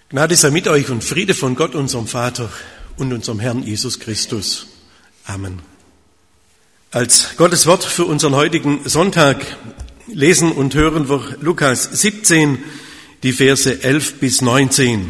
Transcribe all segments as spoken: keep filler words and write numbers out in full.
Gnade sei mit euch und Friede von Gott, unserem Vater und unserem Herrn Jesus Christus. Amen. Als Gottes Wort für unseren heutigen Sonntag lesen und hören wir Lukas siebzehn, die Verse elf bis neunzehn.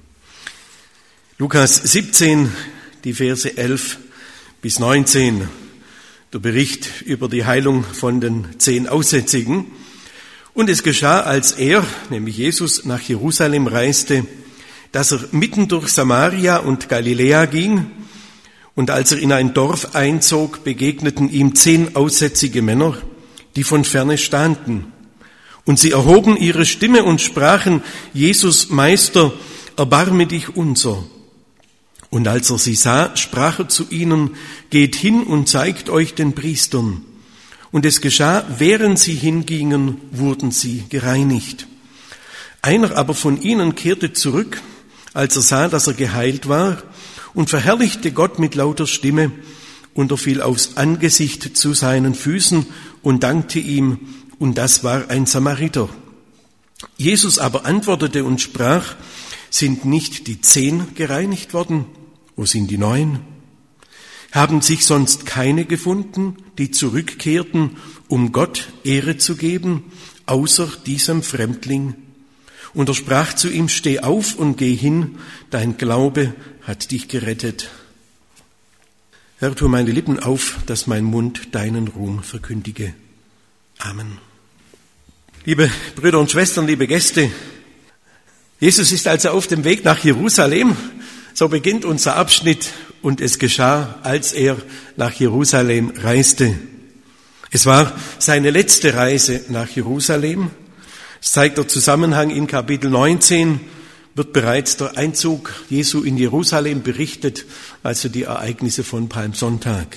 Lukas siebzehn, die Verse elf bis neunzehn. Der Bericht über die Heilung von den zehn Aussätzigen. Und es geschah, als er, nämlich Jesus, nach Jerusalem reiste, dass er mitten durch Samaria und Galiläa ging. Und als er in ein Dorf einzog, begegneten ihm zehn aussätzige Männer, die von ferne standen. Und sie erhoben ihre Stimme und sprachen: Jesus, Meister, erbarme dich unser. Und als er sie sah, sprach er zu ihnen: Geht hin und zeigt euch den Priestern. Und es geschah, während sie hingingen, wurden sie gereinigt. Einer aber von ihnen kehrte zurück, als er sah, dass er geheilt war, und verherrlichte Gott mit lauter Stimme, und er fiel aufs Angesicht zu seinen Füßen und dankte ihm, und das war ein Samariter. Jesus aber antwortete und sprach: Sind nicht die zehn gereinigt worden? Wo sind die neun? Haben sich sonst keine gefunden, die zurückkehrten, um Gott Ehre zu geben, außer diesem Fremdling? Und er sprach zu ihm: Steh auf und geh hin, dein Glaube hat dich gerettet. Herr, tu meine Lippen auf, dass mein Mund deinen Ruhm verkündige. Amen. Liebe Brüder und Schwestern, liebe Gäste, Jesus ist also auf dem Weg nach Jerusalem. So beginnt unser Abschnitt. Und es geschah, als er nach Jerusalem reiste. Es war seine letzte Reise nach Jerusalem. Es zeigt der Zusammenhang in Kapitel neunzehn, wird bereits der Einzug Jesu in Jerusalem berichtet, also die Ereignisse von Palmsonntag.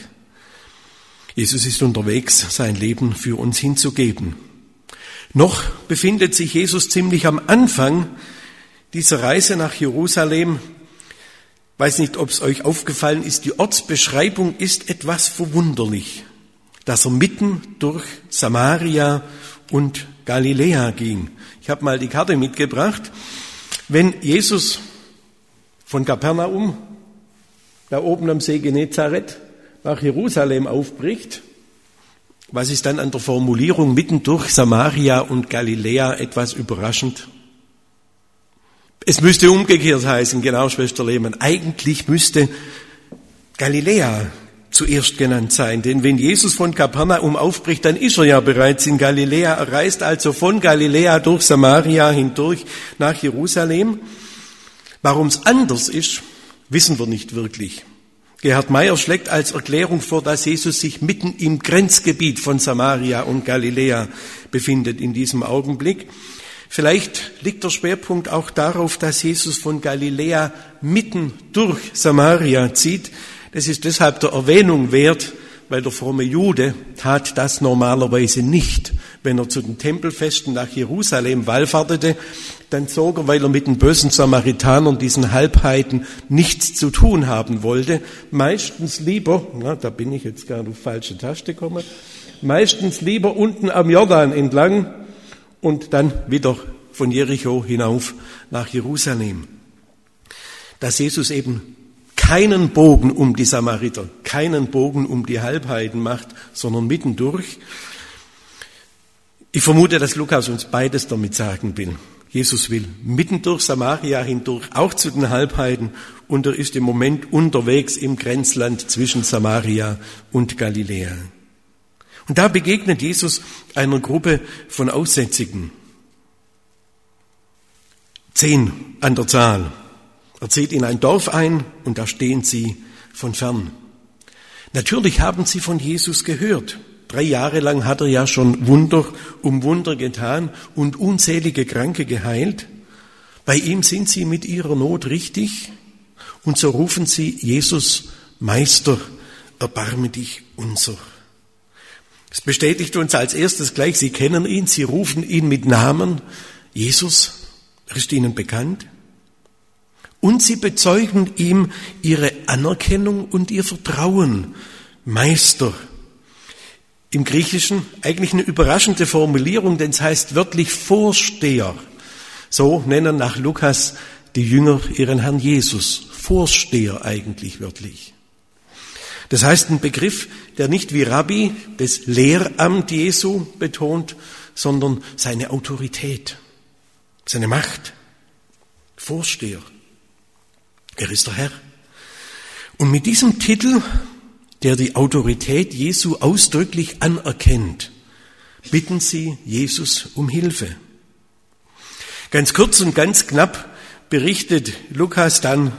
Jesus ist unterwegs, sein Leben für uns hinzugeben. Noch befindet sich Jesus ziemlich am Anfang dieser Reise nach Jerusalem. Ich weiß nicht, ob es euch aufgefallen ist, die Ortsbeschreibung ist etwas verwunderlich, dass er mitten durch Samaria und Galiläa ging. Ich habe mal die Karte mitgebracht. Wenn Jesus von Kapernaum, da oben am See Genezareth, nach Jerusalem aufbricht, was ist dann an der Formulierung mitten durch Samaria und Galiläa etwas überraschend? Es müsste umgekehrt heißen, genau, Schwester Lehmann. Eigentlich müsste Galiläa zuerst genannt sein, denn wenn Jesus von Kapernaum aufbricht, dann ist er ja bereits in Galiläa. Er reist also von Galiläa durch Samaria hindurch nach Jerusalem. Warum es anders ist, wissen wir nicht wirklich. Gerhard Meyer schlägt als Erklärung vor, dass Jesus sich mitten im Grenzgebiet von Samaria und Galiläa befindet in diesem Augenblick. Vielleicht liegt der Schwerpunkt auch darauf, dass Jesus von Galiläa mitten durch Samaria zieht. Das ist deshalb der Erwähnung wert, weil der fromme Jude tat das normalerweise nicht. Wenn er zu den Tempelfesten nach Jerusalem wallfahrtete, dann zog er, weil er mit den bösen Samaritanern, diesen Halbheiden, nichts zu tun haben wollte, meistens lieber, na, da bin ich jetzt gar auf falsche Taste gekommen, meistens lieber unten am Jordan entlang, und dann wieder von Jericho hinauf nach Jerusalem. Dass Jesus eben keinen Bogen um die Samariter, keinen Bogen um die Halbheiden macht, sondern mittendurch. Ich vermute, dass Lukas uns beides damit sagen will. Jesus will mitten durch Samaria hindurch, auch zu den Halbheiden, und er ist im Moment unterwegs im Grenzland zwischen Samaria und Galiläa. Und da begegnet Jesus einer Gruppe von Aussätzigen. Zehn an der Zahl. Er zieht in ein Dorf ein und da stehen sie von fern. Natürlich haben sie von Jesus gehört. Drei Jahre lang hat er ja schon Wunder um Wunder getan und unzählige Kranke geheilt. Bei ihm sind sie mit ihrer Not richtig und so rufen sie: Jesus, Meister, erbarme dich unser. Es bestätigt uns als erstes gleich, sie kennen ihn, sie rufen ihn mit Namen. Jesus, er ist ihnen bekannt. Und sie bezeugen ihm ihre Anerkennung und ihr Vertrauen. Meister. Im Griechischen eigentlich eine überraschende Formulierung, denn es heißt wörtlich Vorsteher. So nennen nach Lukas die Jünger ihren Herrn Jesus, Vorsteher eigentlich wörtlich. Das heißt, ein Begriff, der nicht wie Rabbi das Lehramt Jesu betont, sondern seine Autorität, seine Macht. Vorsteher. Er ist der Herr. Und mit diesem Titel, der die Autorität Jesu ausdrücklich anerkennt, bitten sie Jesus um Hilfe. Ganz kurz und ganz knapp berichtet Lukas dann: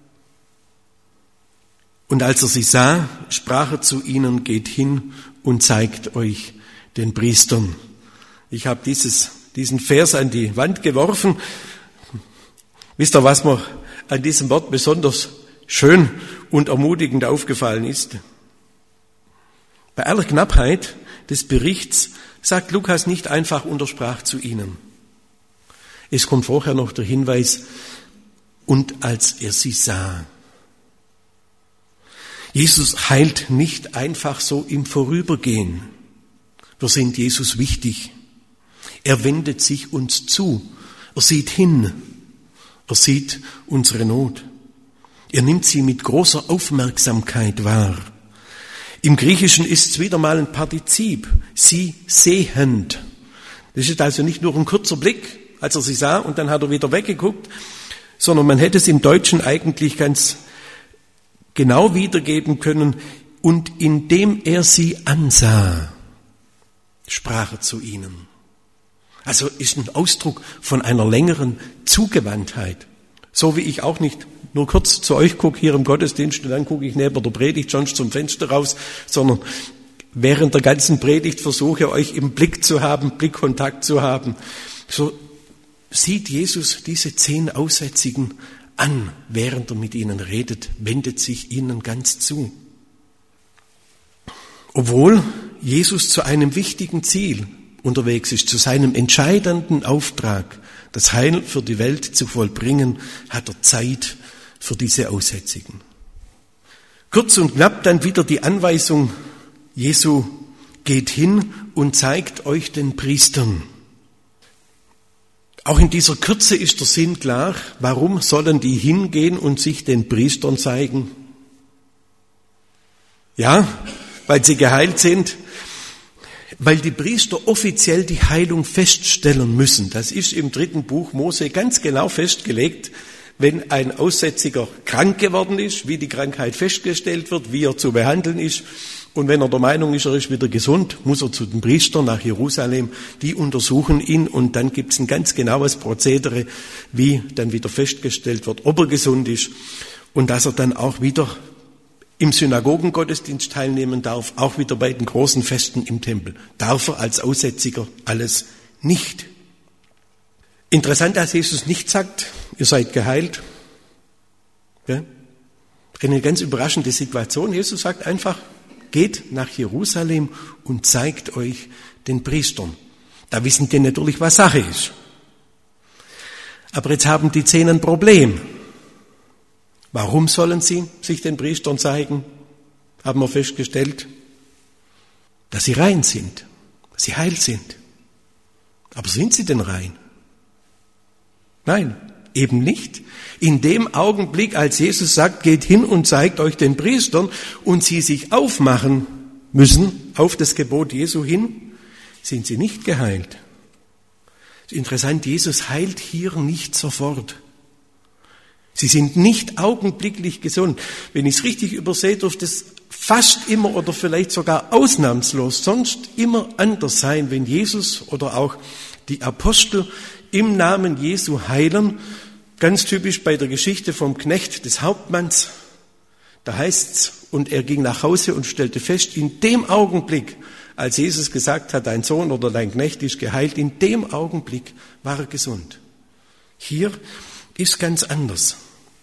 Und als er sie sah, sprach er zu ihnen: Geht hin und zeigt euch den Priestern. Ich habe dieses, diesen Vers an die Wand geworfen. Wisst ihr, was mir an diesem Wort besonders schön und ermutigend aufgefallen ist? Bei aller Knappheit des Berichts sagt Lukas nicht einfach: Und er sprach zu ihnen. Es kommt vorher noch der Hinweis: Und als er sie sah. Jesus heilt nicht einfach so im Vorübergehen. Wir sind Jesus wichtig. Er wendet sich uns zu. Er sieht hin. Er sieht unsere Not. Er nimmt sie mit großer Aufmerksamkeit wahr. Im Griechischen ist es wieder mal ein Partizip. Sie sehend. Das ist also nicht nur ein kurzer Blick, als er sie sah und dann hat er wieder weggeguckt, sondern man hätte es im Deutschen eigentlich ganz genau wiedergeben können: Und indem er sie ansah, sprach er zu ihnen. Also ist ein Ausdruck von einer längeren Zugewandtheit. So wie ich auch nicht nur kurz zu euch gucke hier im Gottesdienst und dann gucke ich neben der Predigt sonst zum Fenster raus, sondern während der ganzen Predigt versuche, euch im Blick zu haben, Blickkontakt zu haben. So sieht Jesus diese zehn Aussätzigen an, während er mit ihnen redet, wendet sich ihnen ganz zu. Obwohl Jesus zu einem wichtigen Ziel unterwegs ist, zu seinem entscheidenden Auftrag, das Heil für die Welt zu vollbringen, hat er Zeit für diese Aussätzigen. Kurz und knapp dann wieder die Anweisung Jesu: Geht hin und zeigt euch den Priestern. Auch in dieser Kürze ist der Sinn klar. Warum sollen die hingehen und sich den Priestern zeigen? Ja, weil sie geheilt sind, weil die Priester offiziell die Heilung feststellen müssen. Das ist im dritten Buch Mose ganz genau festgelegt. Wenn ein Aussätziger krank geworden ist, wie die Krankheit festgestellt wird, wie er zu behandeln ist, und wenn er der Meinung ist, er ist wieder gesund, muss er zu den Priestern nach Jerusalem. Die untersuchen ihn und dann gibt es ein ganz genaues Prozedere, wie dann wieder festgestellt wird, ob er gesund ist und dass er dann auch wieder im Synagogengottesdienst teilnehmen darf, auch wieder bei den großen Festen im Tempel. Darf er als Aussätziger alles nicht. Interessant, dass Jesus nicht sagt: Ihr seid geheilt. Ja? Eine ganz überraschende Situation. Jesus sagt einfach: Geht nach Jerusalem und zeigt euch den Priestern. Da wissen die natürlich, was Sache ist. Aber jetzt haben die Zehn ein Problem. Warum sollen sie sich den Priestern zeigen? Haben wir festgestellt, dass sie rein sind, dass sie heil sind. Aber sind sie denn rein? Nein, eben nicht. In dem Augenblick, als Jesus sagt: Geht hin und zeigt euch den Priestern, und sie sich aufmachen müssen auf das Gebot Jesu hin, sind sie nicht geheilt. Das ist interessant, Jesus heilt hier nicht sofort. Sie sind nicht augenblicklich gesund. Wenn ich es richtig übersehe, dürfte es fast immer oder vielleicht sogar ausnahmslos sonst immer anders sein, wenn Jesus oder auch die Apostel im Namen Jesu heilen. Ganz typisch bei der Geschichte vom Knecht des Hauptmanns. Da heißt's: Und er ging nach Hause und stellte fest, in dem Augenblick, als Jesus gesagt hat, dein Sohn oder dein Knecht ist geheilt, in dem Augenblick war er gesund. Hier ist ganz anders.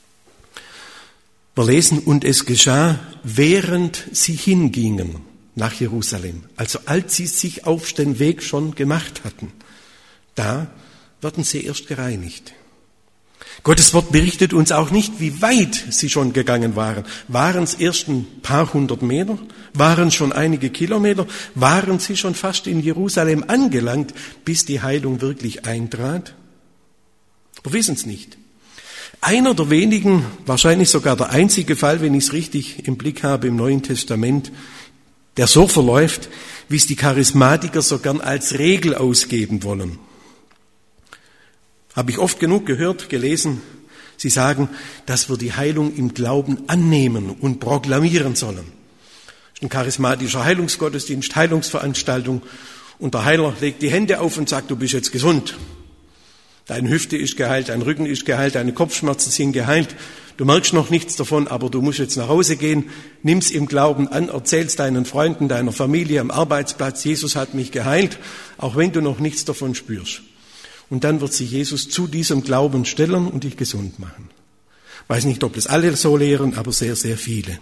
Wir lesen: Und es geschah, während sie hingingen nach Jerusalem, also als sie sich auf den Weg schon gemacht hatten, da werden sie erst gereinigt. Gottes Wort berichtet uns auch nicht, wie weit sie schon gegangen waren. Waren es erst ein paar hundert Meter? Waren es schon einige Kilometer? Waren sie schon fast in Jerusalem angelangt, bis die Heilung wirklich eintrat? Wir wissen es nicht. einer der wenigen, wahrscheinlich sogar der einzige Fall, wenn ich es richtig im Blick habe im Neuen Testament, der so verläuft, wie es die Charismatiker so gern als Regel ausgeben wollen. Habe ich oft genug gehört, gelesen. Sie sagen, dass wir die Heilung im Glauben annehmen und proklamieren sollen. Das ist ein charismatischer Heilungsgottesdienst, Heilungsveranstaltung. Und der Heiler legt die Hände auf und sagt, du bist jetzt gesund. Deine Hüfte ist geheilt, dein Rücken ist geheilt, deine Kopfschmerzen sind geheilt. Du merkst noch nichts davon, aber du musst jetzt nach Hause gehen, nimm's im Glauben an, erzähl's deinen Freunden, deiner Familie am Arbeitsplatz, Jesus hat mich geheilt, auch wenn du noch nichts davon spürst. Und dann wird sich Jesus zu diesem Glauben stellen und dich gesund machen. Ich weiß nicht, ob das alle so lehren, aber sehr, sehr viele.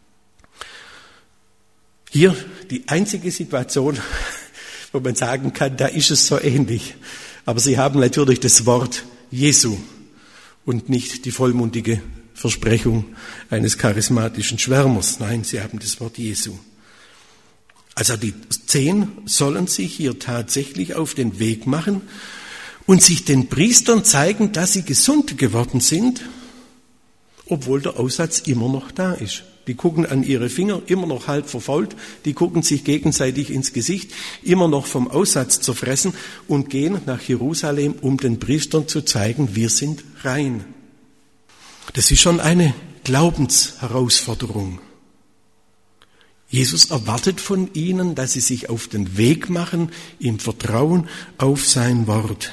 Hier die einzige Situation, wo man sagen kann, da ist es so ähnlich. Aber sie haben natürlich das Wort Jesu und nicht die vollmundige Versprechung eines charismatischen Schwärmers. Nein, sie haben das Wort Jesu. Also die Zehn sollen sich hier tatsächlich auf den Weg machen und sich den Priestern zeigen, dass sie gesund geworden sind, obwohl der Aussatz immer noch da ist. Die gucken an ihre Finger, immer noch halb verfault, die gucken sich gegenseitig ins Gesicht, immer noch vom Aussatz zerfressen und gehen nach Jerusalem, um den Priestern zu zeigen, wir sind rein. Das ist schon eine Glaubensherausforderung. Jesus erwartet von ihnen, dass sie sich auf den Weg machen, im Vertrauen auf sein Wort.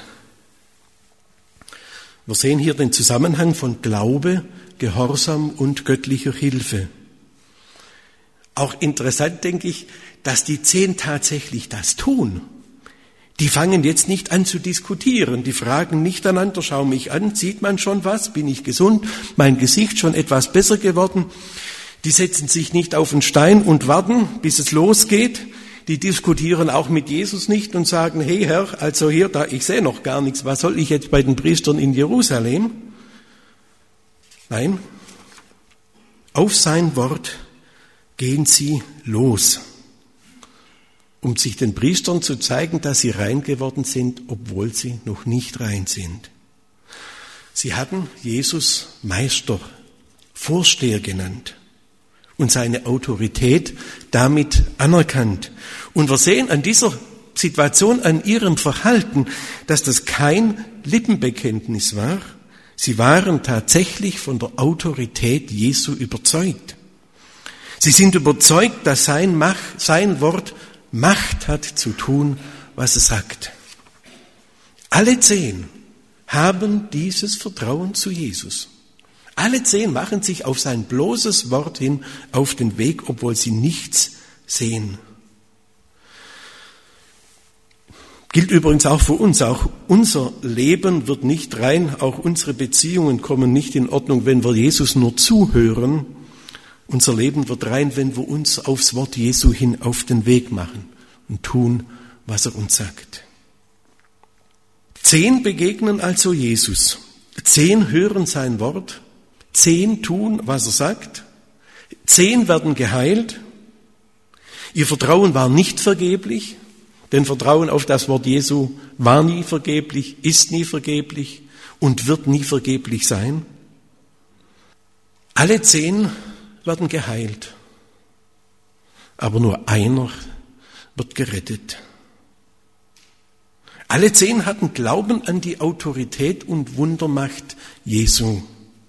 Wir sehen hier den Zusammenhang von Glaube, Gehorsam und göttlicher Hilfe. Auch interessant, denke ich, dass die Zehn tatsächlich das tun. Die fangen jetzt nicht an zu diskutieren, die fragen nicht einander, schau mich an, sieht man schon was, bin ich gesund, mein Gesicht schon etwas besser geworden. Die setzen sich nicht auf den Stein und warten, bis es losgeht. Die diskutieren auch mit Jesus nicht und sagen, hey Herr, also hier, da, ich sehe noch gar nichts, was soll ich jetzt bei den Priestern in Jerusalem? Nein, auf sein Wort gehen sie los, um sich den Priestern zu zeigen, dass sie rein geworden sind, obwohl sie noch nicht rein sind. Sie hatten Jesus Meister, Vorsteher genannt und seine Autorität damit anerkannt. Und wir sehen an dieser Situation, an ihrem Verhalten, dass das kein Lippenbekenntnis war. Sie waren tatsächlich von der Autorität Jesu überzeugt. Sie sind überzeugt, dass sein, Macht, sein Wort Macht hat zu tun, was es sagt. Alle zehn haben dieses Vertrauen zu Jesus. Alle zehn machen sich auf sein bloßes Wort hin auf den Weg, obwohl sie nichts sehen. Gilt übrigens auch für uns. Auch unser Leben wird nicht rein, auch unsere Beziehungen kommen nicht in Ordnung, wenn wir Jesus nur zuhören. Unser Leben wird rein, wenn wir uns aufs Wort Jesu hin auf den Weg machen und tun, was er uns sagt. Zehn begegnen also Jesus. Zehn hören sein Wort. Zehn tun, was er sagt. Zehn werden geheilt. Ihr Vertrauen war nicht vergeblich, denn Vertrauen auf das Wort Jesu war nie vergeblich, ist nie vergeblich und wird nie vergeblich sein. Alle zehn werden geheilt, aber nur einer wird gerettet. Alle zehn hatten Glauben an die Autorität und Wundermacht Jesu.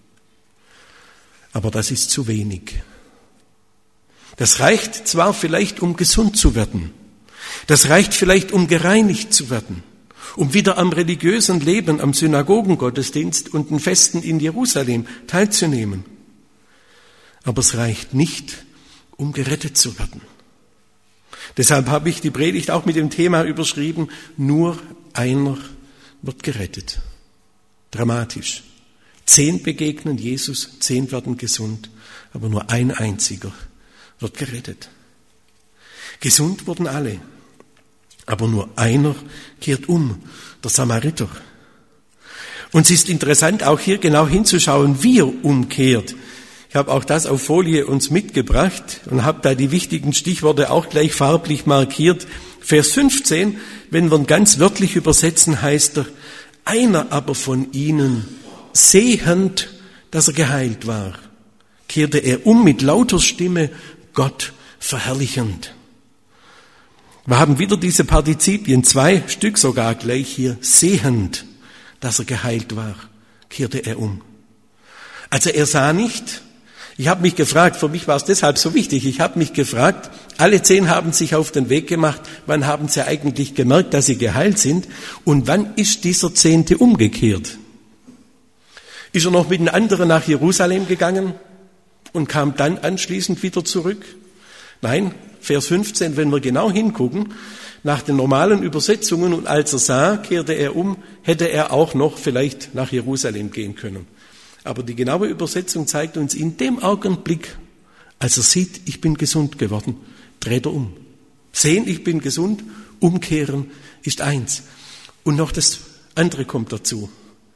Aber das ist zu wenig. Das reicht zwar vielleicht, um gesund zu werden. Das reicht vielleicht, um gereinigt zu werden, um wieder am religiösen Leben, am Synagogengottesdienst und den Festen in Jerusalem teilzunehmen. Aber es reicht nicht, um gerettet zu werden. Deshalb habe ich die Predigt auch mit dem Thema überschrieben, nur einer wird gerettet. Dramatisch. Zehn begegnen Jesus, zehn werden gesund, aber nur ein einziger wird gerettet. Gesund wurden alle, aber nur einer kehrt um, der Samariter. Und es ist interessant, auch hier genau hinzuschauen, wie er umkehrt. Ich habe auch das auf Folie uns mitgebracht und habe da die wichtigen Stichworte auch gleich farblich markiert. Vers fünfzehn, wenn wir ihn ganz wörtlich übersetzen, heißt er, einer aber von ihnen sehend, dass er geheilt war, kehrte er um mit lauter Stimme, Gott verherrlichend. Wir haben wieder diese Partizipien, zwei Stück sogar gleich hier, sehend, dass er geheilt war, kehrte er um. Also er sah nicht. Ich habe mich gefragt, für mich war es deshalb so wichtig, ich habe mich gefragt, alle zehn haben sich auf den Weg gemacht, wann haben sie eigentlich gemerkt, dass sie geheilt sind und wann ist dieser Zehnte umgekehrt? Ist er noch mit den anderen nach Jerusalem gegangen und kam dann anschließend wieder zurück? Nein, Vers fünfzehn, wenn wir genau hingucken, nach den normalen Übersetzungen und als er sah, kehrte er um, hätte er auch noch vielleicht nach Jerusalem gehen können. Aber die genaue Übersetzung zeigt uns, in dem Augenblick, als er sieht, ich bin gesund geworden, dreht er um. Sehen, ich bin gesund, umkehren ist eins. Und noch das andere kommt dazu.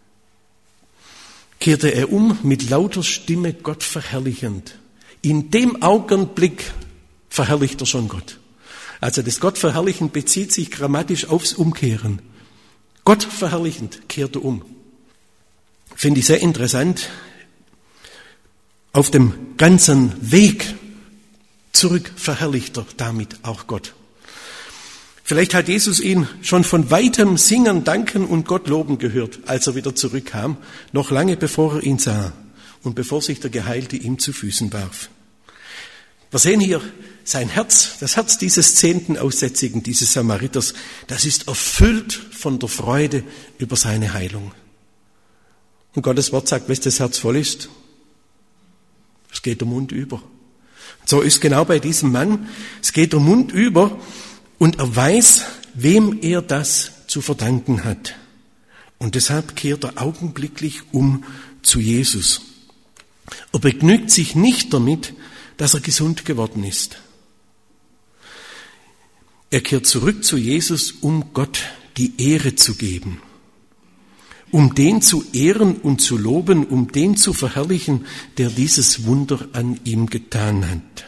Kehrte er um mit lauter Stimme Gott verherrlichend. In dem Augenblick verherrlicht er schon Gott. Also das Gott verherrlichen bezieht sich grammatisch aufs Umkehren. Gott verherrlichend kehrte um. Finde ich sehr interessant. Auf dem ganzen Weg zurück verherrlicht er damit auch Gott. Vielleicht hat Jesus ihn schon von weitem singen, danken und Gott loben gehört, als er wieder zurückkam, noch lange bevor er ihn sah und bevor sich der Geheilte ihm zu Füßen warf. Wir sehen hier sein Herz, das Herz dieses zehnten Aussätzigen, dieses Samariters, das ist erfüllt von der Freude über seine Heilung. Und Gottes Wort sagt, wenn das Herz voll ist, es geht der Mund über. So ist genau bei diesem Mann, es geht der Mund über und er weiß, wem er das zu verdanken hat. Und deshalb kehrt er augenblicklich um zu Jesus. Er begnügt sich nicht damit, dass er gesund geworden ist. Er kehrt zurück zu Jesus, um Gott die Ehre zu geben. Um den zu ehren und zu loben, um den zu verherrlichen, der dieses Wunder an ihm getan hat.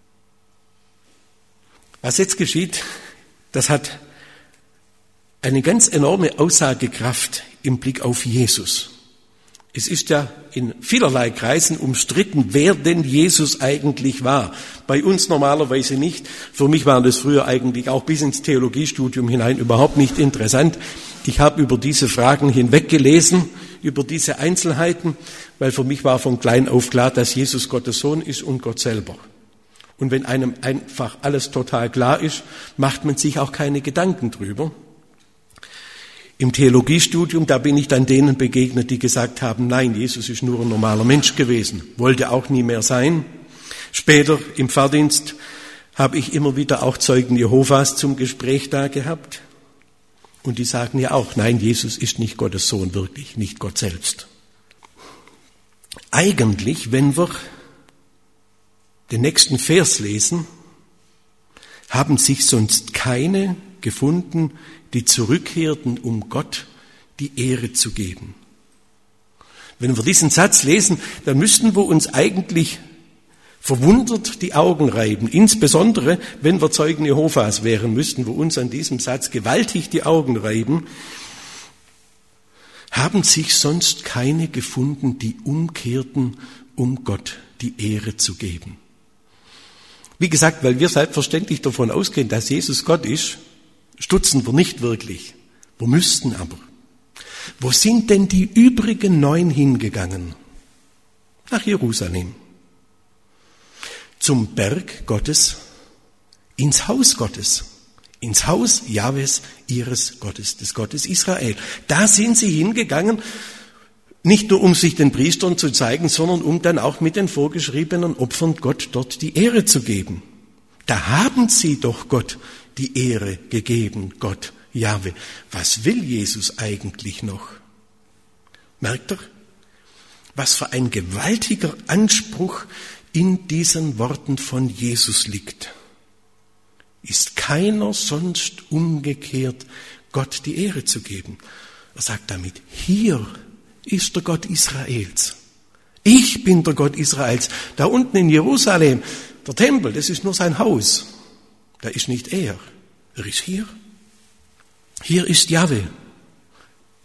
Was jetzt geschieht, das hat eine ganz enorme Aussagekraft im Blick auf Jesus. Es ist ja in vielerlei Kreisen umstritten, wer denn Jesus eigentlich war. Bei uns normalerweise nicht. Für mich war das früher eigentlich auch bis ins Theologiestudium hinein überhaupt nicht interessant. Ich habe über diese Fragen hinweggelesen, über diese Einzelheiten, weil für mich war von klein auf klar, dass Jesus Gottes Sohn ist und Gott selber. Und wenn einem einfach alles total klar ist, macht man sich auch keine Gedanken drüber. Im Theologiestudium, da bin ich dann denen begegnet, die gesagt haben, nein, Jesus ist nur ein normaler Mensch gewesen, wollte auch nie mehr sein. Später im Pfarrdienst habe ich immer wieder auch Zeugen Jehovas zum Gespräch da gehabt. Und die sagen ja auch, nein, Jesus ist nicht Gottes Sohn, wirklich, nicht Gott selbst. Eigentlich, wenn wir den nächsten Vers lesen, haben sich sonst keine gefunden, die zurückkehrten, um Gott die Ehre zu geben. Wenn wir diesen Satz lesen, dann müssten wir uns eigentlich verwundert die Augen reiben. Insbesondere, wenn wir Zeugen Jehovas wären, müssten wir uns an diesem Satz gewaltig die Augen reiben. Haben sich sonst keine gefunden, die umkehrten, um Gott die Ehre zu geben. Wie gesagt, weil wir selbstverständlich davon ausgehen, dass Jesus Gott ist, stutzen wir nicht wirklich. Wir müssten aber. Wo sind denn die übrigen neun hingegangen? Nach Jerusalem. Zum Berg Gottes, ins Haus Gottes, ins Haus Jahwes, ihres Gottes, des Gottes Israel. Da sind sie hingegangen, nicht nur um sich den Priestern zu zeigen, sondern um dann auch mit den vorgeschriebenen Opfern Gott dort die Ehre zu geben. Da haben sie doch Gott die Ehre gegeben, Gott, Jahwe. Was will Jesus eigentlich noch? Merkt ihr, was für ein gewaltiger Anspruch in diesen Worten von Jesus liegt. Ist keiner sonst umgekehrt, Gott die Ehre zu geben. Er sagt damit, hier ist der Gott Israels. Ich bin der Gott Israels. Da unten in Jerusalem, der Tempel, das ist nur sein Haus. Da ist nicht er. Er ist hier. Hier ist Jahwe.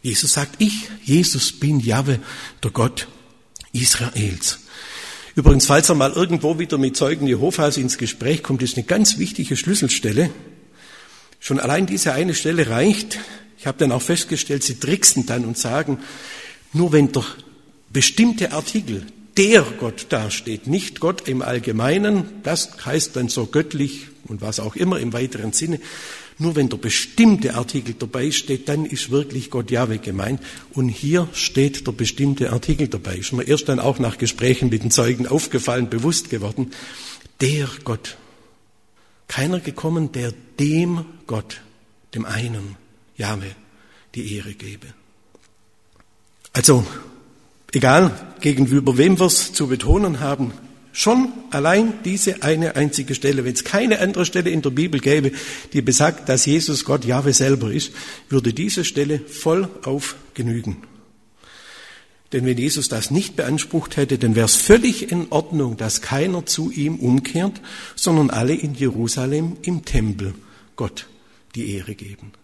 Jesus sagt, ich, Jesus, bin Jahwe, der Gott Israels. Übrigens, falls er mal irgendwo wieder mit Zeugen Jehovas ins Gespräch kommt, ist eine ganz wichtige Schlüsselstelle. Schon allein diese eine Stelle reicht. Ich habe dann auch festgestellt, sie tricksen dann und sagen, nur wenn der bestimmte Artikel, der Gott dasteht, nicht Gott im Allgemeinen, das heißt dann so göttlich und was auch immer im weiteren Sinne, nur wenn der bestimmte Artikel dabei steht, dann ist wirklich Gott Jahwe gemeint. Und hier steht der bestimmte Artikel dabei. Ist mir erst dann auch nach Gesprächen mit den Zeugen aufgefallen, bewusst geworden. Der Gott. Keiner gekommen, der dem Gott, dem einen, Jahwe, die Ehre gebe. Also, egal gegenüber wem wir es zu betonen haben, schon allein diese eine einzige Stelle, wenn es keine andere Stelle in der Bibel gäbe, die besagt, dass Jesus Gott Jahwe selber ist, würde diese Stelle vollauf genügen. Denn wenn Jesus das nicht beansprucht hätte, dann wäre es völlig in Ordnung, dass keiner zu ihm umkehrt, sondern alle in Jerusalem im Tempel Gott die Ehre geben.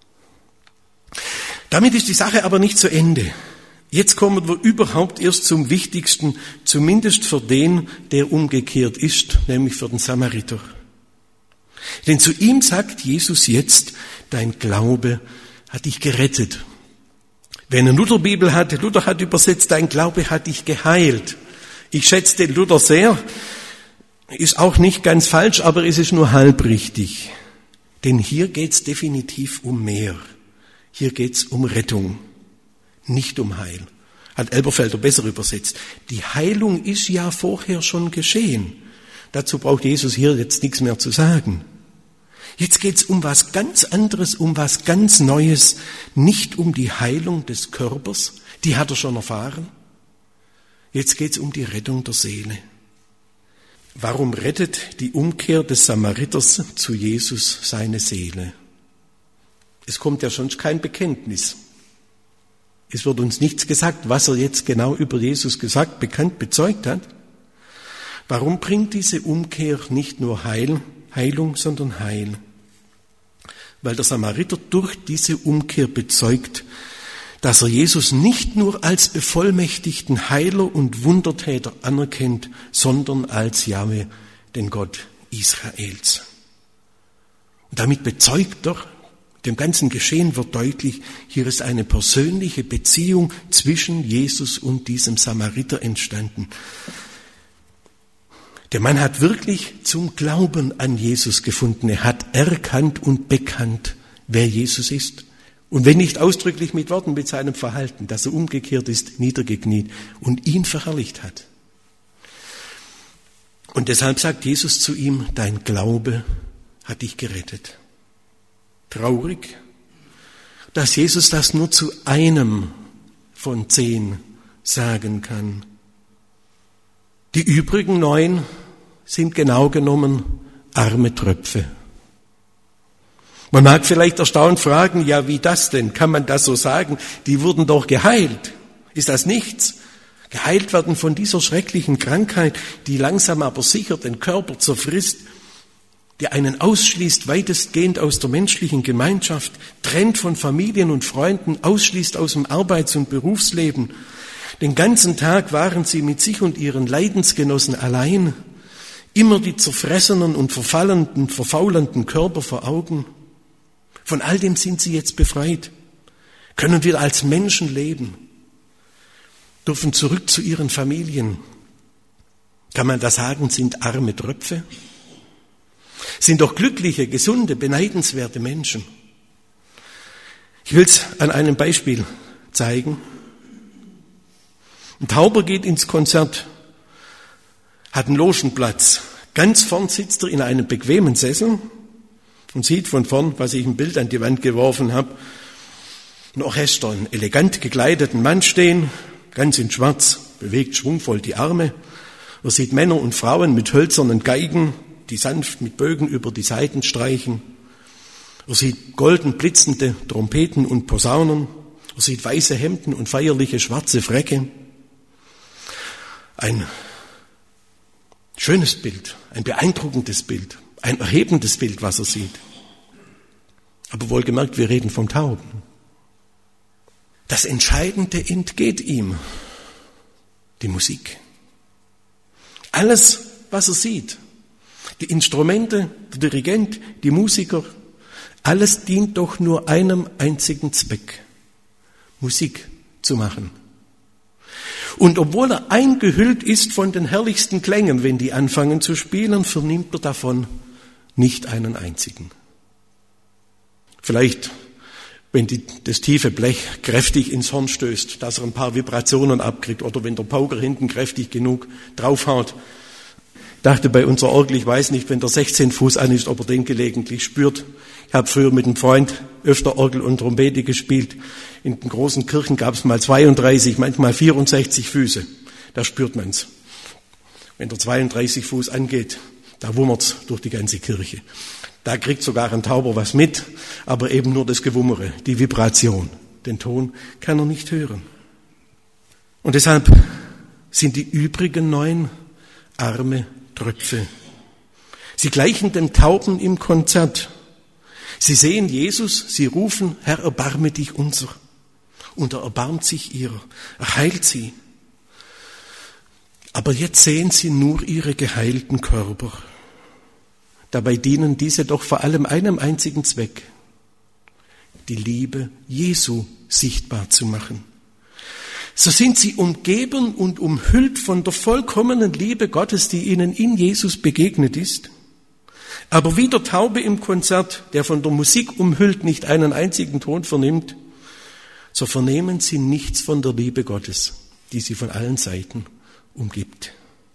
Damit ist die Sache aber nicht zu Ende. Jetzt kommen wir überhaupt erst zum Wichtigsten, zumindest für den, der umgekehrt ist, nämlich für den Samariter. Denn zu ihm sagt Jesus jetzt, dein Glaube hat dich gerettet. Wer eine Lutherbibel hat, Luther hat übersetzt, dein Glaube hat dich geheilt. Ich schätze den Luther sehr, ist auch nicht ganz falsch, aber es ist nur halb richtig. Denn hier geht's definitiv um mehr. Hier geht's um Rettung. Nicht um Heil. Hat Elberfelder besser übersetzt. Die Heilung ist ja vorher schon geschehen. Dazu braucht Jesus hier jetzt nichts mehr zu sagen. Jetzt geht's um was ganz anderes, um was ganz Neues. Nicht um die Heilung des Körpers, die hat er schon erfahren. Jetzt geht's um die Rettung der Seele. Warum rettet die Umkehr des Samariters zu Jesus seine Seele? Es kommt ja sonst kein Bekenntnis. Es wird uns nichts gesagt, was er jetzt genau über Jesus gesagt, bekannt, bezeugt hat. Warum bringt diese Umkehr nicht nur Heil, Heilung, sondern Heil? Weil der Samariter durch diese Umkehr bezeugt, dass er Jesus nicht nur als bevollmächtigten Heiler und Wundertäter anerkennt, sondern als Jahwe, den Gott Israels. Und damit bezeugt er, dem ganzen Geschehen wird deutlich, hier ist eine persönliche Beziehung zwischen Jesus und diesem Samariter entstanden. Der Mann hat wirklich zum Glauben an Jesus gefunden. Er hat erkannt und bekannt, wer Jesus ist. Und wenn nicht ausdrücklich mit Worten, mit seinem Verhalten, dass er umgekehrt ist, niedergekniet und ihn verherrlicht hat. Und deshalb sagt Jesus zu ihm, dein Glaube hat dich gerettet. Traurig, dass Jesus das nur zu einem von zehn sagen kann. Die übrigen neun sind genau genommen arme Tröpfe. Man mag vielleicht erstaunt fragen, ja, wie das denn? Kann man das so sagen? Die wurden doch geheilt. Ist das nichts? Geheilt werden von dieser schrecklichen Krankheit, die langsam aber sicher den Körper zerfrisst, die einen ausschließt weitestgehend aus der menschlichen Gemeinschaft, trennt von Familien und Freunden, ausschließt aus dem Arbeits- und Berufsleben. Den ganzen Tag waren sie mit sich und ihren Leidensgenossen allein, immer die zerfressenen und verfallenden, verfaulenden Körper vor Augen. Von all dem sind sie jetzt befreit, können wieder als Menschen leben, dürfen zurück zu ihren Familien. Kann man das sagen, sind arme Tröpfe? Sind doch glückliche, gesunde, beneidenswerte Menschen. Ich will es an einem Beispiel zeigen. Ein Tauber geht ins Konzert, hat einen Logenplatz. Ganz vorn sitzt er in einem bequemen Sessel und sieht von vorn, was ich ein Bild an die Wand geworfen habe, ein Orchester, einen elegant gekleideten Mann stehen, ganz in Schwarz, bewegt schwungvoll die Arme. Er sieht Männer und Frauen mit hölzernen Geigen, die sanft mit Bögen über die Saiten streichen. Er sieht golden blitzende Trompeten und Posaunen. Er sieht weiße Hemden und feierliche schwarze Fräcke. Ein schönes Bild, ein beeindruckendes Bild, ein erhebendes Bild, was er sieht. Aber wohlgemerkt, wir reden vom Tauben. Das Entscheidende entgeht ihm, die Musik. Alles, was er sieht, die Instrumente, der Dirigent, die Musiker, alles dient doch nur einem einzigen Zweck, Musik zu machen. Und obwohl er eingehüllt ist von den herrlichsten Klängen, wenn die anfangen zu spielen, vernimmt er davon nicht einen einzigen. Vielleicht, wenn die, das tiefe Blech kräftig ins Horn stößt, dass er ein paar Vibrationen abkriegt, oder wenn der Pauker hinten kräftig genug draufhaut. Ich dachte bei unserer Orgel, ich weiß nicht, wenn der sechzehn Fuß an ist, ob er den gelegentlich spürt. Ich habe früher mit einem Freund öfter Orgel und Trompete gespielt. In den großen Kirchen gab es mal zweiunddreißig, manchmal vierundsechzig Füße. Da spürt man's. Wenn der zweiunddreißig Fuß angeht, da wummert's durch die ganze Kirche. Da kriegt sogar ein Tauber was mit, aber eben nur das Gewummere, die Vibration. Den Ton kann er nicht hören. Und deshalb sind die übrigen neun arme Tröpfe. Sie gleichen den Tauben im Konzert. Sie sehen Jesus, sie rufen, Herr, erbarme dich unser. Und er erbarmt sich ihrer, er heilt sie. Aber jetzt sehen sie nur ihre geheilten Körper. Dabei dienen diese doch vor allem einem einzigen Zweck, die Liebe Jesu sichtbar zu machen. So sind sie umgeben und umhüllt von der vollkommenen Liebe Gottes, die ihnen in Jesus begegnet ist. Aber wie der Taube im Konzert, der von der Musik umhüllt nicht einen einzigen Ton vernimmt, so vernehmen sie nichts von der Liebe Gottes, die sie von allen Seiten umgibt.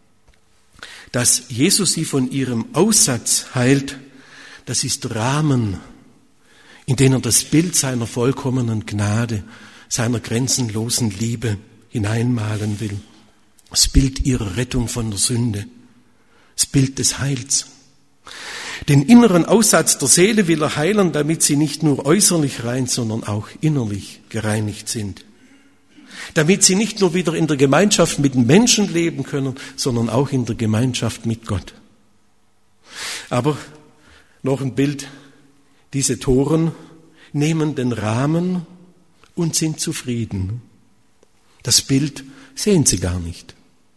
Dass Jesus sie von ihrem Aussatz heilt, das ist Rahmen, in den er das Bild seiner vollkommenen Gnade, seiner grenzenlosen Liebe hineinmalen will. Das Bild ihrer Rettung von der Sünde, das Bild des Heils. Den inneren Aussatz der Seele will er heilen, damit sie nicht nur äußerlich rein, sondern auch innerlich gereinigt sind. Damit sie nicht nur wieder in der Gemeinschaft mit den Menschen leben können, sondern auch in der Gemeinschaft mit Gott. Aber noch ein Bild, diese Toren nehmen den Rahmen und sind zufrieden. Das Bild sehen sie gar nicht.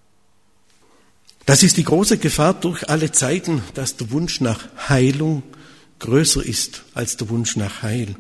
Das ist die große Gefahr durch alle Zeiten, dass der Wunsch nach Heilung größer ist als der Wunsch nach Heil.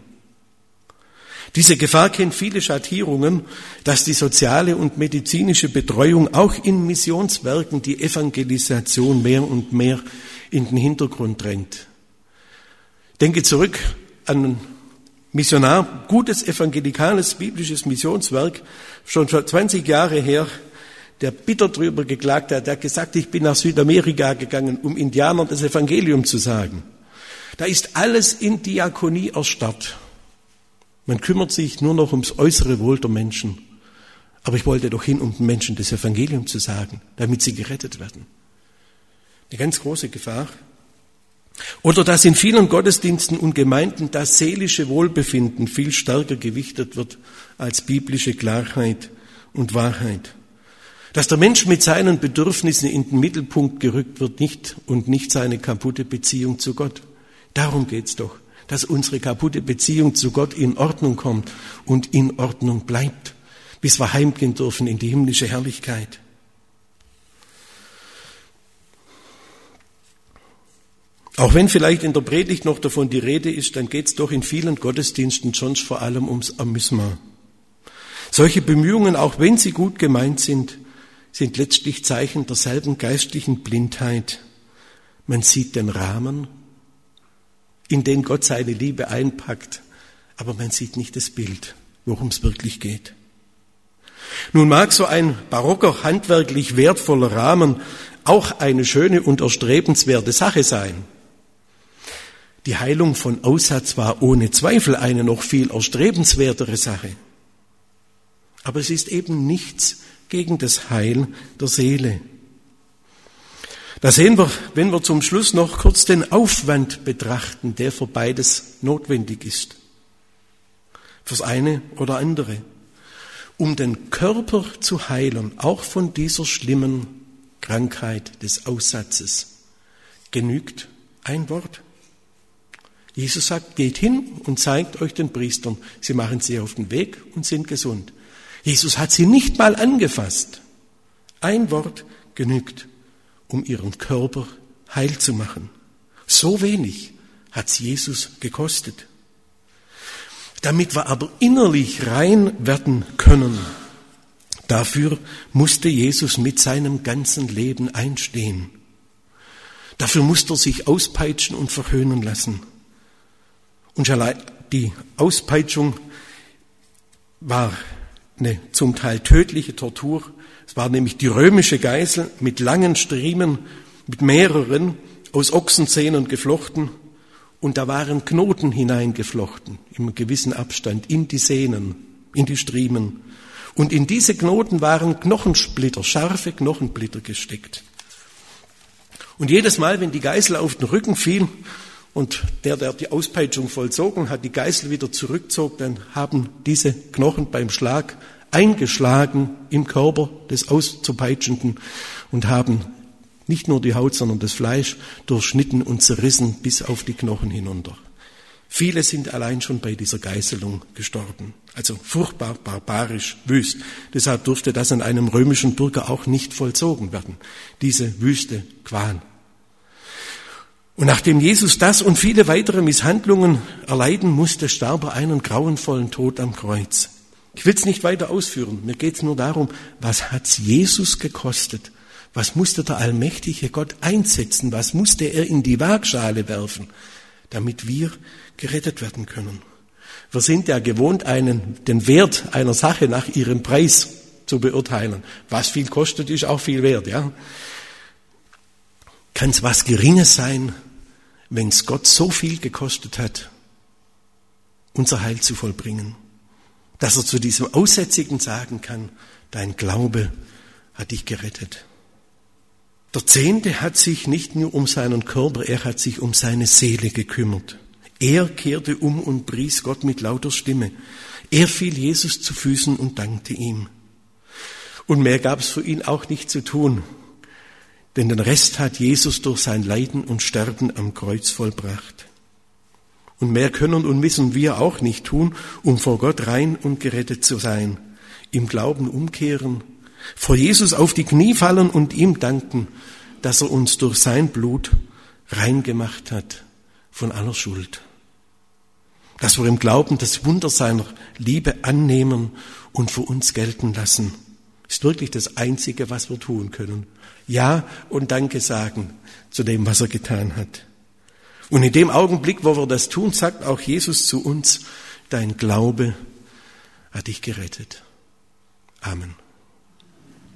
Diese Gefahr kennt viele Schattierungen, dass die soziale und medizinische Betreuung auch in Missionswerken die Evangelisation mehr und mehr in den Hintergrund drängt. Denke zurück an ein Missionar, gutes evangelikales biblisches Missionswerk, schon zwanzig Jahre her, der bitter drüber geklagt hat, der hat gesagt, ich bin nach Südamerika gegangen, um Indianern das Evangelium zu sagen. Da ist alles in Diakonie erstarrt. Man kümmert sich nur noch ums äußere Wohl der Menschen. Aber ich wollte doch hin, um den Menschen das Evangelium zu sagen, damit sie gerettet werden. Eine ganz große Gefahr. Oder dass in vielen Gottesdiensten und Gemeinden das seelische Wohlbefinden viel stärker gewichtet wird als biblische Klarheit und Wahrheit. Dass der Mensch mit seinen Bedürfnissen in den Mittelpunkt gerückt wird, nicht und nicht seine kaputte Beziehung zu Gott. Darum geht's doch, dass unsere kaputte Beziehung zu Gott in Ordnung kommt und in Ordnung bleibt, bis wir heimgehen dürfen in die himmlische Herrlichkeit. Auch wenn vielleicht in der Predigt noch davon die Rede ist, dann geht's doch in vielen Gottesdiensten schon vor allem ums Amüsement. Solche Bemühungen, auch wenn sie gut gemeint sind, sind letztlich Zeichen derselben geistlichen Blindheit. Man sieht den Rahmen, in den Gott seine Liebe einpackt, aber man sieht nicht das Bild, worum es wirklich geht. Nun mag so ein barocker, handwerklich wertvoller Rahmen auch eine schöne und erstrebenswerte Sache sein. Die Heilung von Aussatz war ohne Zweifel eine noch viel erstrebenswertere Sache. Aber es ist eben nichts gegen das Heil der Seele. Da sehen wir, wenn wir zum Schluss noch kurz den Aufwand betrachten, der für beides notwendig ist. Fürs eine oder andere. Um den Körper zu heilen, auch von dieser schlimmen Krankheit des Aussatzes, genügt ein Wort. Jesus sagt, geht hin und zeigt euch den Priestern. Sie machen sie auf den Weg und sind gesund. Jesus hat sie nicht mal angefasst. Ein Wort genügt, um ihren Körper heil zu machen. So wenig hat es Jesus gekostet. Damit wir aber innerlich rein werden können, dafür musste Jesus mit seinem ganzen Leben einstehen. Dafür musste er sich auspeitschen und verhöhnen lassen. Und die Auspeitschung war eine zum Teil tödliche Tortur. Es war nämlich die römische Geißel mit langen Striemen, mit mehreren, aus Ochsenzähnen geflochten. Und da waren Knoten hineingeflochten, im gewissen Abstand, in die Sehnen, in die Striemen. Und in diese Knoten waren Knochensplitter, scharfe Knochensplitter gesteckt. Und jedes Mal, wenn die Geißel auf den Rücken fiel und der, der die Auspeitschung vollzogen hat, die Geißel wieder zurückzog, dann haben diese Knochen beim Schlag eingeschlagen im Körper des Auszupeitschenden und haben nicht nur die Haut, sondern das Fleisch durchschnitten und zerrissen bis auf die Knochen hinunter. Viele sind allein schon bei dieser Geißelung gestorben. Also furchtbar, barbarisch, wüst. Deshalb durfte das an einem römischen Bürger auch nicht vollzogen werden, diese wüste Qual. Und nachdem Jesus das und viele weitere Misshandlungen erleiden musste, starb er einen grauenvollen Tod am Kreuz. Ich will es nicht weiter ausführen. Mir geht es nur darum, was hat's Jesus gekostet? Was musste der allmächtige Gott einsetzen? Was musste er in die Waagschale werfen, damit wir gerettet werden können? Wir sind ja gewohnt, einen, den Wert einer Sache nach ihrem Preis zu beurteilen. Was viel kostet, ist auch viel wert, ja. Kann es was Geringes sein, wenn es Gott so viel gekostet hat, unser Heil zu vollbringen? Dass er zu diesem Aussätzigen sagen kann, dein Glaube hat dich gerettet. Der Zehnte hat sich nicht nur um seinen Körper, er hat sich um seine Seele gekümmert. Er kehrte um und pries Gott mit lauter Stimme. Er fiel Jesus zu Füßen und dankte ihm. Und mehr gab es für ihn auch nicht zu tun, denn den Rest hat Jesus durch sein Leiden und Sterben am Kreuz vollbracht. Und mehr können und müssen wir auch nicht tun, um vor Gott rein und gerettet zu sein. Im Glauben umkehren, vor Jesus auf die Knie fallen und ihm danken, dass er uns durch sein Blut rein gemacht hat von aller Schuld. Dass wir im Glauben das Wunder seiner Liebe annehmen und für uns gelten lassen, ist wirklich das Einzige, was wir tun können. Ja und Danke sagen zu dem, was er getan hat. Und in dem Augenblick, wo wir das tun, sagt auch Jesus zu uns, dein Glaube hat dich gerettet. Amen.